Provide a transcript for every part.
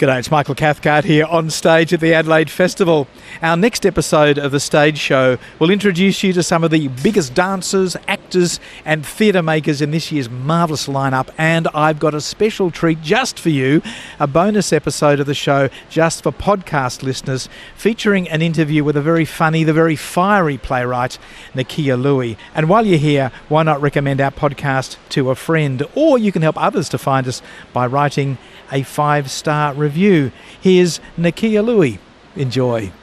G'day, it's Michael Cathcart here on stage at the Adelaide Festival. Our next episode of the stage show will introduce you to some of the biggest dancers, actors and theatre makers in this year's marvellous lineup, and I've got a special treat just for you, a bonus episode of the show just for podcast listeners, featuring an interview with a very funny, the very fiery playwright, Nakkiah Lui. And while you're here, why not recommend our podcast to a friend, or you can help others to find us by writing a 5-star review. Here's Nakkiah Lui. Enjoy.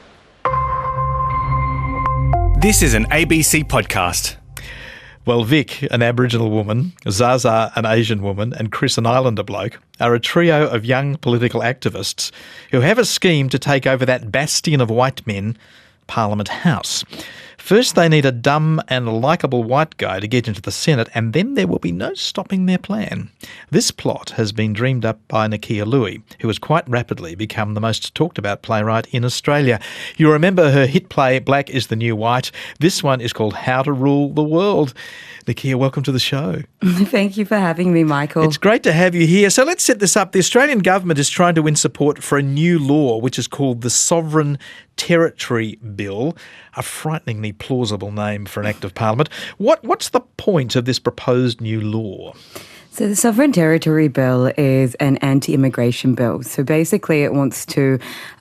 This is an ABC podcast. Well, Vic, an Aboriginal woman, Zaza, an Asian woman, and Chris, an Islander bloke, are a trio of young political activists who have a scheme to take over that bastion of white men, Parliament House. First, they need a dumb and likeable white guy to get into the Senate, and then there will be no stopping their plan. This plot has been dreamed up by Nakkiah Lui, who has quite rapidly become the most talked-about playwright in Australia. You remember her hit play, Black is the New White. This one is called How to Rule the World. Nakkiah, welcome to the show. Thank you for having me, Michael. It's great to have you here. So let's set this up. The Australian government is trying to win support for a new law, which is called the Sovereign Territory Bill, a frighteningly plausible name for an Act of Parliament. What's the point of this proposed new law? So the Sovereign Territory Bill is an anti-immigration bill. So basically it wants to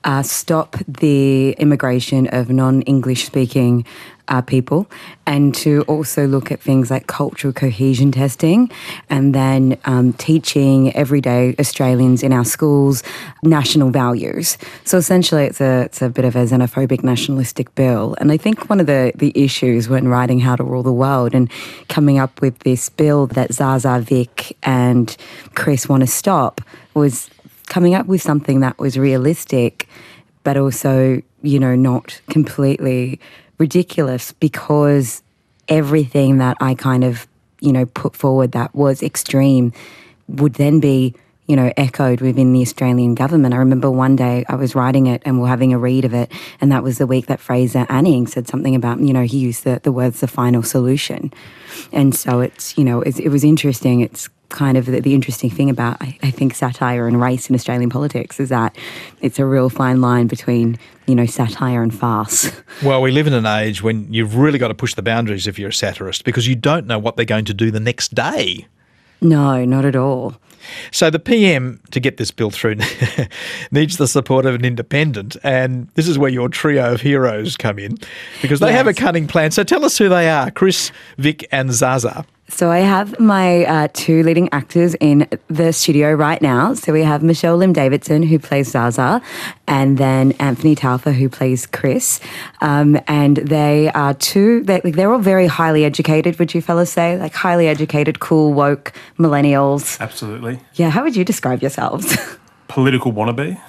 stop the immigration of non-English speaking people, and to also look at things like cultural cohesion testing, and then teaching everyday Australians in our schools national values. So essentially it's a bit of a xenophobic nationalistic bill. And I think one of the issues when writing How to Rule the World and coming up with this bill that Zaza, Vic and Chris want to stop was coming up with something that was realistic, but also, not completely ridiculous, because everything that I kind of, put forward that was extreme would then be, echoed within the Australian government. I remember one day I was writing it and we're having a read of it, and that was the week that Fraser Anning said something about, he used the words, the final solution. And so it's, it was interesting. It's kind of the interesting thing about, I think, satire and race in Australian politics is that it's a real fine line between, satire and farce. Well, we live in an age when you've really got to push the boundaries if you're a satirist, because you don't know what they're going to do the next day. No, not at all. So the PM, to get this bill through, needs the support of an independent, and this is where your trio of heroes come in, because they have a cunning plan. So tell us who they are, Chris, Vic and Zaza. So I have my two leading actors in the studio right now. So we have Michelle Lim Davidson, who plays Zaza, and then Anthony Taufa, who plays Chris. And they are they're all very highly educated, would you fellas say? Like highly educated, cool, woke millennials. Absolutely. Yeah, how would you describe yourselves? Political wannabe.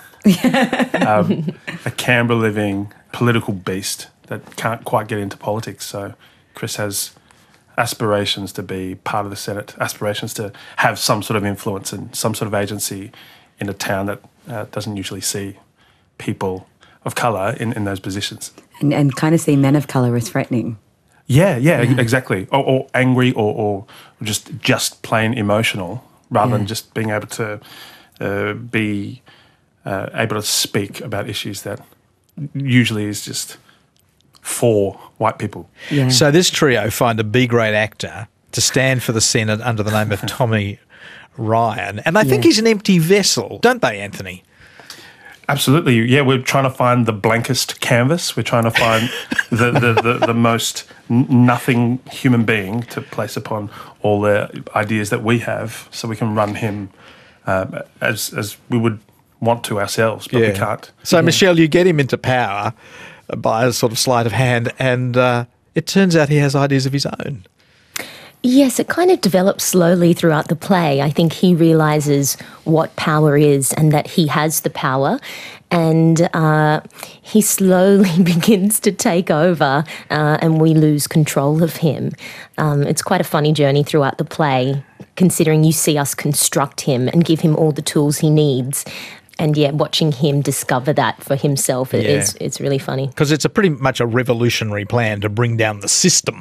A Canberra-living political beast that can't quite get into politics. So Chris has aspirations to be part of the Senate, aspirations to have some sort of influence and some sort of agency in a town that doesn't usually see people of colour in those positions. And kind of see men of colour as threatening. Yeah, exactly. Or angry or just plain emotional, rather than just being able to be able to speak about issues that usually is just for white people. Yeah. So this trio find a B-grade actor to stand for the Senate under the name of Tommy Ryan, and they think he's an empty vessel, don't they, Anthony? Absolutely. Yeah, we're trying to find the blankest canvas. We're trying to find the most nothing human being to place upon all the ideas that we have, so we can run him as we would want to ourselves, but we can't. So, Michelle, you get him into power by a sort of sleight of hand, and it turns out he has ideas of his own. Yes, it kind of develops slowly throughout the play. I think he realises what power is and that he has the power, and he slowly begins to take over and we lose control of him. It's quite a funny journey throughout the play, considering you see us construct him and give him all the tools he needs. And watching him discover that for himself it's really funny. Because it's pretty much a revolutionary plan to bring down the system.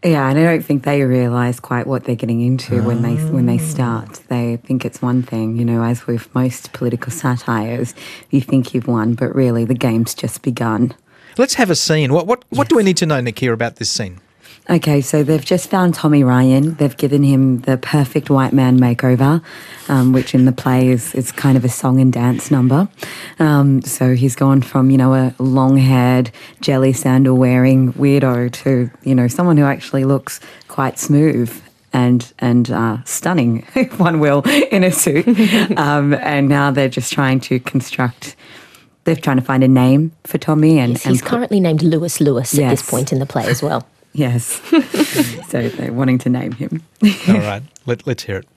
Yeah, and I don't think they realise quite what they're getting into when they start. They think it's one thing, you know, as with most political satires, you think you've won, but really the game's just begun. Let's have a scene. What do we need to know, Nakia, about this scene? Okay, so they've just found Tommy Ryan. They've given him the perfect white man makeover, which in the play is kind of a song and dance number. So he's gone from, you know, a long-haired, jelly sandal-wearing weirdo to, you know, someone who actually looks quite smooth and stunning, if one will, in a suit. And now they're just trying to they're trying to find a name for Tommy. Yes, he's currently named Lewis at this point in the play as well. Yes. So they're wanting to name him. All right, let's hear it.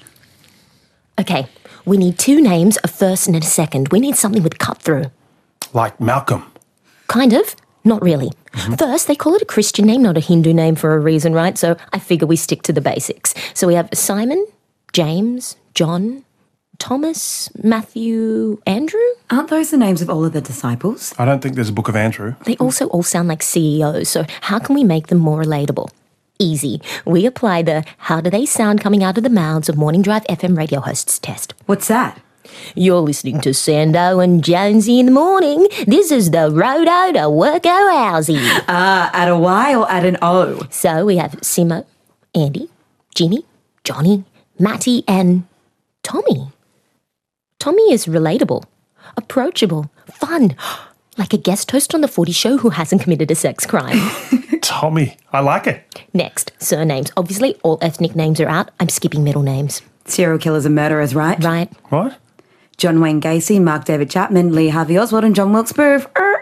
Okay, we need 2 names, a first and a second. We need something with cut through. Like Malcolm. Kind of. Not really. First, they call it a Christian name, not a Hindu name for a reason, right? So I figure we stick to the basics. So we have Simon, James, John, Thomas, Matthew, Andrew? Aren't those the names of all of the disciples? I don't think there's a book of Andrew. They also all sound like CEOs, so how can we make them more relatable? Easy. We apply the how do they sound coming out of the mouths of Morning Drive FM radio hosts test. What's that? You're listening to Sando and Jonesy in the morning. This is the Rodo to Worko Housey. At a Y or at an O? So we have Simo, Andy, Jimmy, Johnny, Matty and Tommy. Tommy is relatable, approachable, fun, like a guest host on the Footy Show who hasn't committed a sex crime. Tommy, I like it. Next, surnames. Obviously, all ethnic names are out. I'm skipping middle names. Serial killers and murderers, right? Right. What? John Wayne Gacy, Mark David Chapman, Lee Harvey Oswald and John Wilkes Booth.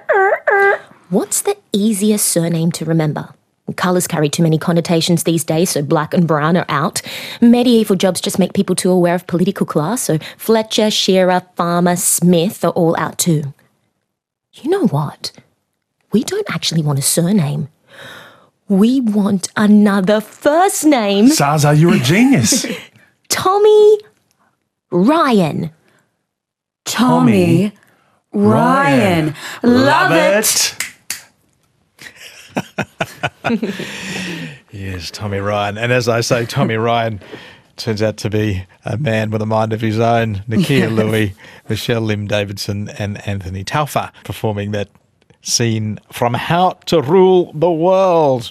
What's the easiest surname to remember? Colours carry too many connotations these days, so black and brown are out. Medieval jobs just make people too aware of political class, so Fletcher, Shearer, Farmer, Smith are all out too. You know what? We don't actually want a surname. We want another first name. Zaza, you're a genius. Tommy Ryan. Tommy Ryan. Love it. Yes, Tommy Ryan. And as I say, Tommy Ryan turns out to be a man with a mind of his own. Nakia Louie, Michelle Lim Davidson and Anthony Taufa performing that scene from How to Rule the World.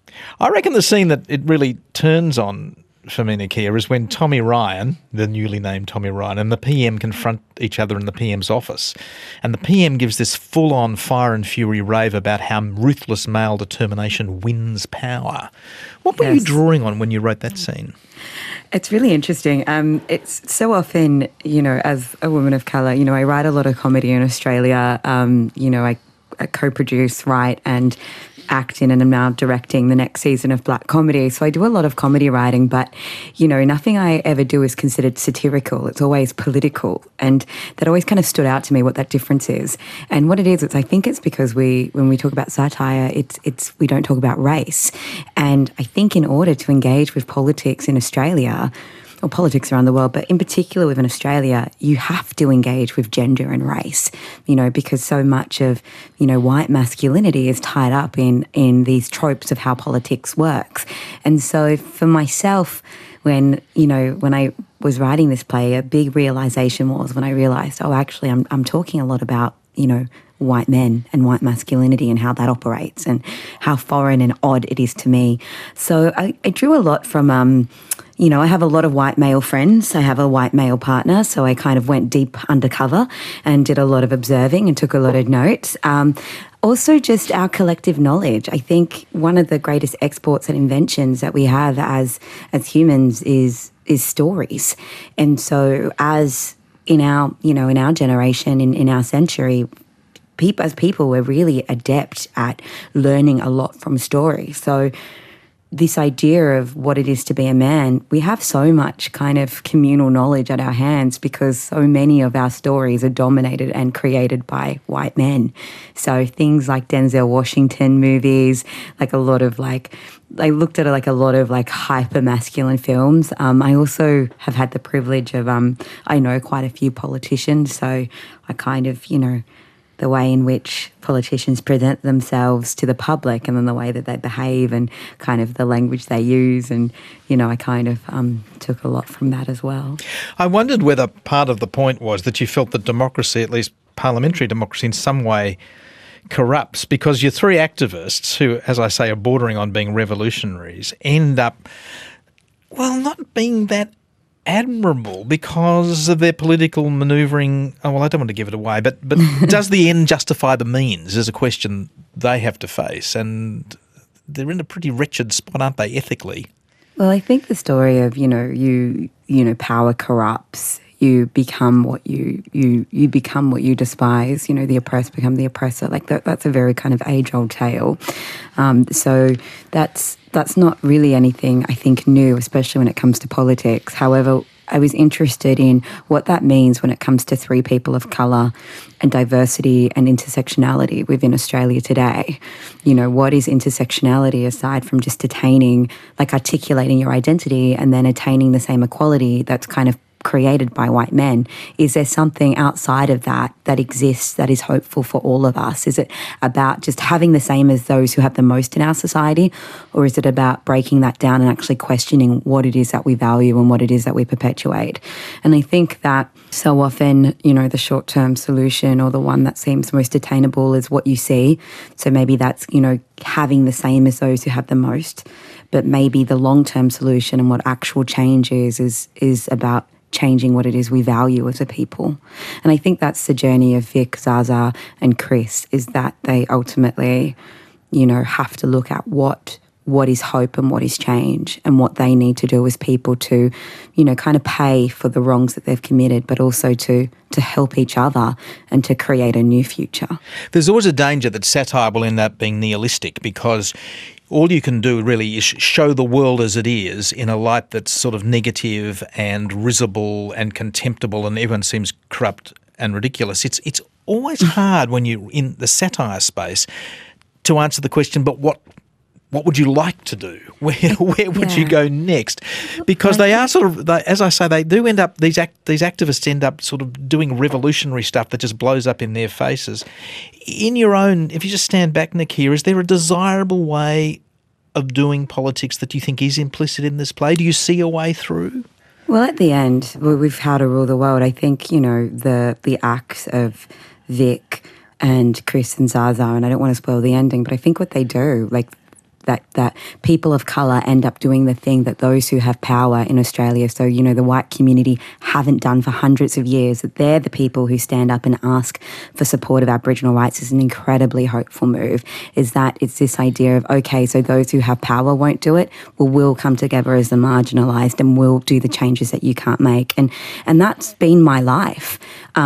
I reckon the scene that it really turns on for me, Nakia, is when Tommy Ryan, the newly named Tommy Ryan, and the PM confront each other in the PM's office. And the PM gives this full-on fire and fury rave about how ruthless male determination wins power. What were you drawing on when you wrote that scene? It's really interesting. It's so often, you know, as a woman of colour, you know, I write a lot of comedy in Australia. You know, I co-produce, write and act in, and I'm now directing the next season of Black Comedy. So I do a lot of comedy writing, but, you know, nothing I ever do is considered satirical. It's always political. And that always kind of stood out to me, what that difference is. And what it is, I think it's because when we talk about satire, we don't talk about race. And I think in order to engage with politics in Australia, or politics around the world, but in particular within Australia, you have to engage with gender and race, you know, because so much of, you know, white masculinity is tied up in these tropes of how politics works. And so for myself, when I was writing this play, a big realisation was when I realised, actually I'm talking a lot about, you know, white men and white masculinity and how that operates and how foreign and odd it is to me. So I drew a lot from, you know, I have a lot of white male friends. I have a white male partner, so I kind of went deep undercover and did a lot of observing and took a lot of notes. Also just our collective knowledge. I think one of the greatest exports and inventions that we have as humans is stories. And so as in our generation, in our century, as people, we're really adept at learning a lot from stories. So this idea of what it is to be a man, we have so much kind of communal knowledge at our hands because so many of our stories are dominated and created by white men. So things like Denzel Washington movies, like a lot of I looked at a lot of hyper masculine films. I also have had the privilege of, I know quite a few politicians, so I kind of, you know, the way in which politicians present themselves to the public, and then the way that they behave and kind of the language they use. And, I kind of took a lot from that as well. I wondered whether part of the point was that you felt that democracy, at least parliamentary democracy, in some way corrupts, because your three activists who, as I say, are bordering on being revolutionaries, end up, not being that admirable because of their political manoeuvring. I don't want to give it away, but does the end justify the means is a question they have to face, and they're in a pretty wretched spot, aren't they, ethically? Well, I think the story of, power corrupts. You become what you become what you despise. The oppressed become the oppressor. Like that's a very kind of age-old tale. So that's not really anything I think new, especially when it comes to politics. However, I was interested in what that means when it comes to three people of colour and diversity and intersectionality within Australia today. What is intersectionality aside from just articulating your identity and then attaining the same equality that's kind of created by white men? Is there something outside of that exists that is hopeful for all of us? Is it about just having the same as those who have the most in our society, or is it about breaking that down and actually questioning what it is that we value and what it is that we perpetuate? And I think that so often, the short-term solution or the one that seems most attainable is what you see. So maybe that's, having the same as those who have the most, but maybe the long-term solution and what actual change is about changing what it is we value as a people. And I think that's the journey of Vic, Zaza and Chris, is that they ultimately, have to look at what is hope and what is change, and what they need to do as people to, kind of pay for the wrongs that they've committed, but also to help each other and to create a new future. There's always a danger that satire will end up being nihilistic, because all you can do really is show the world as it is in a light that's sort of negative and risible and contemptible, and everyone seems corrupt and ridiculous. It's always hard when you're in the satire space to answer the question, but what would you like to do? Where would you go next? Because they are sort of, as I say, they do end up, these activists end up sort of doing revolutionary stuff that just blows up in their faces. In your own, if you just stand back, Nick, here, is there a desirable way of doing politics that you think is implicit in this play? Do you see a way through? Well, at the end, with How to Rule the World, I think, the acts of Vic and Chris and Zaza, and I don't want to spoil the ending, but I think what they do, that people of colour end up doing the thing that those who have power in Australia, so, the white community, haven't done for hundreds of years, that they're the people who stand up and ask for support of Aboriginal rights, is an incredibly hopeful move. Is that it's this idea of, okay, so those who have power won't do it, well, we'll come together as the marginalised and we'll do the changes that you can't make. And that's been my life.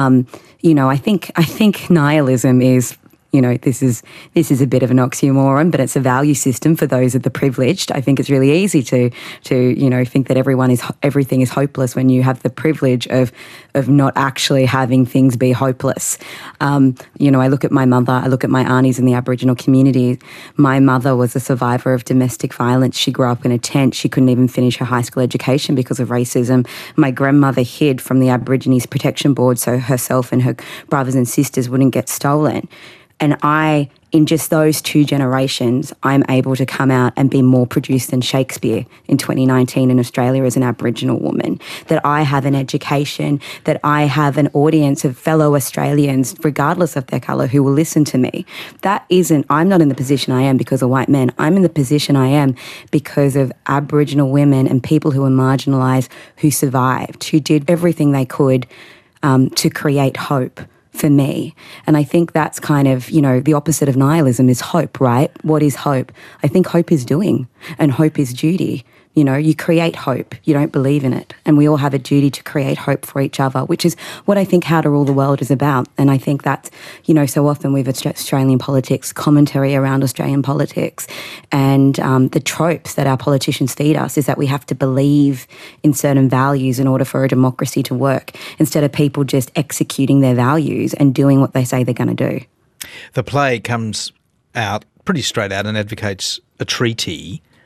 I think nihilism is, this is a bit of an oxymoron, but it's a value system for those of the privileged. I think it's really easy to think that everything is hopeless when you have the privilege of not actually having things be hopeless. I look at my mother, I look at my aunties in the Aboriginal community. My mother was a survivor of domestic violence. She grew up in a tent. She couldn't even finish her high school education because of racism. My grandmother hid from the Aborigines Protection Board so herself and her brothers and sisters wouldn't get stolen. And in just those two generations, I'm able to come out and be more produced than Shakespeare in 2019 in Australia as an Aboriginal woman. That I have an education, that I have an audience of fellow Australians, regardless of their colour, who will listen to me. I'm not in the position I am because of white men. I'm in the position I am because of Aboriginal women and people who were marginalised, who survived, who did everything they could to create hope for me. And I think that's kind of, the opposite of nihilism is hope, right? What is hope? I think hope is doing, and hope is duty. You create hope. You don't believe in it. And we all have a duty to create hope for each other, which is what I think How to Rule the World is about. And I think that's, so often with Australian politics, commentary around Australian politics, and the tropes that our politicians feed us is that we have to believe in certain values in order for a democracy to work, instead of people just executing their values and doing what they say they're going to do. The play comes out pretty straight out and advocates a treaty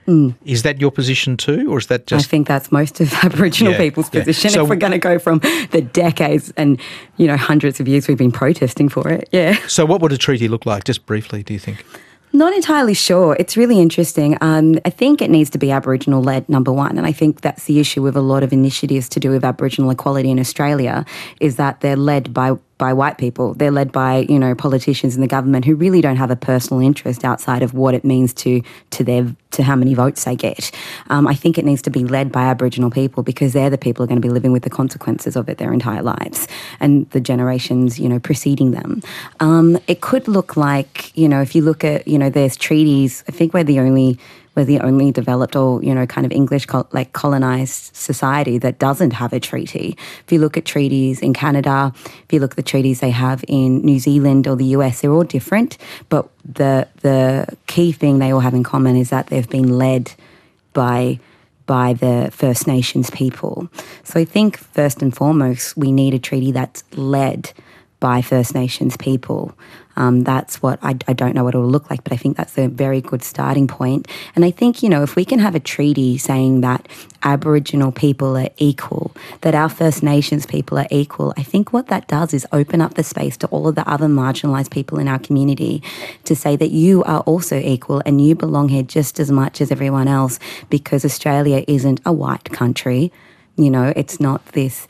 Is that your position too, or is that just... I think that's most of Aboriginal people's position, So- if we're going to go from the decades and, hundreds of years we've been protesting for it, yeah. So what would a treaty look like, just briefly, do you think? Not entirely sure. It's really interesting. I think it needs to be Aboriginal-led, number one, and I think that's the issue with a lot of initiatives to do with Aboriginal equality in Australia, is that they're led by white people. They're led by, politicians in the government who really don't have a personal interest outside of what it means to how many votes they get. I think it needs to be led by Aboriginal people, because they're the people who are going to be living with the consequences of it their entire lives, and the generations, preceding them. It could look like, if you look at, there's treaties. I think we're the only developed or, kind of English colonised society that doesn't have a treaty. If you look at treaties in Canada, if you look at the treaties they have in New Zealand or the US, they're all different. But the key thing they all have in common is that they've been led by the First Nations people. So I think first and foremost, we need a treaty that's led by First Nations people. That's what I don't know what it will look like, but I think that's a very good starting point. And I think, if we can have a treaty saying that Aboriginal people are equal, that our First Nations people are equal, I think what that does is open up the space to all of the other marginalised people in our community to say that you are also equal and you belong here just as much as everyone else, because Australia isn't a white country. It's not this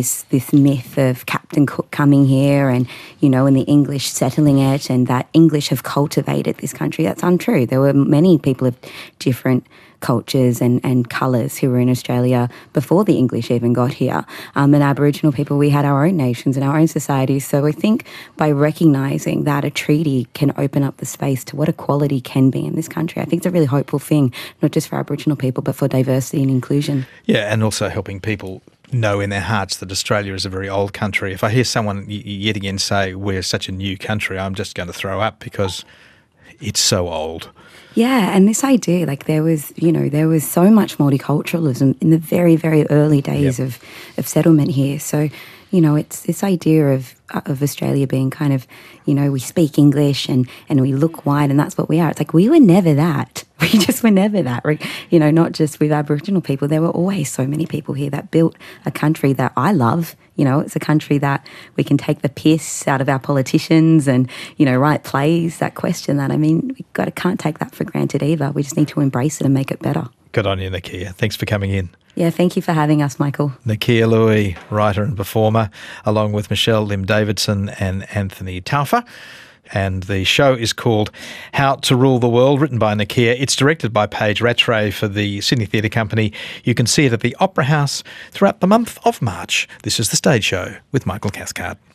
myth of Captain Cook coming here and, and the English settling it, and that English have cultivated this country. That's untrue. There were many people of different cultures and colours who were in Australia before the English even got here. And Aboriginal people, we had our own nations and our own societies. So I think by recognising that a treaty can open up the space to what equality can be in this country, I think it's a really hopeful thing, not just for Aboriginal people, but for diversity and inclusion. Yeah, and also helping people know in their hearts that Australia is a very old country. If I hear someone yet again say we're such a new country, I'm just going to throw up, because it's so old. Yeah, and this idea, there was so much multiculturalism in the very, very early days of settlement here. So, it's this idea of Australia being kind of, we speak English and we look white, and that's what we are. It's like we were never that. We just were never that. Not just with Aboriginal people. There were always so many people here that built a country that I love. It's a country that we can take the piss out of our politicians and, write plays that question that. I mean, can't take that for granted either. We just need to embrace it and make it better. Good on you, Nakia. Thanks for coming in. Yeah, thank you for having us, Michael. Nakia Lui, writer and performer, along with Michelle Lim-Davidson and Anthony Taufa. And the show is called How to Rule the World, written by Nakia. It's directed by Paige Rattray for the Sydney Theatre Company. You can see it at the Opera House throughout the month of March. This is The Stage Show with Michael Cathcart.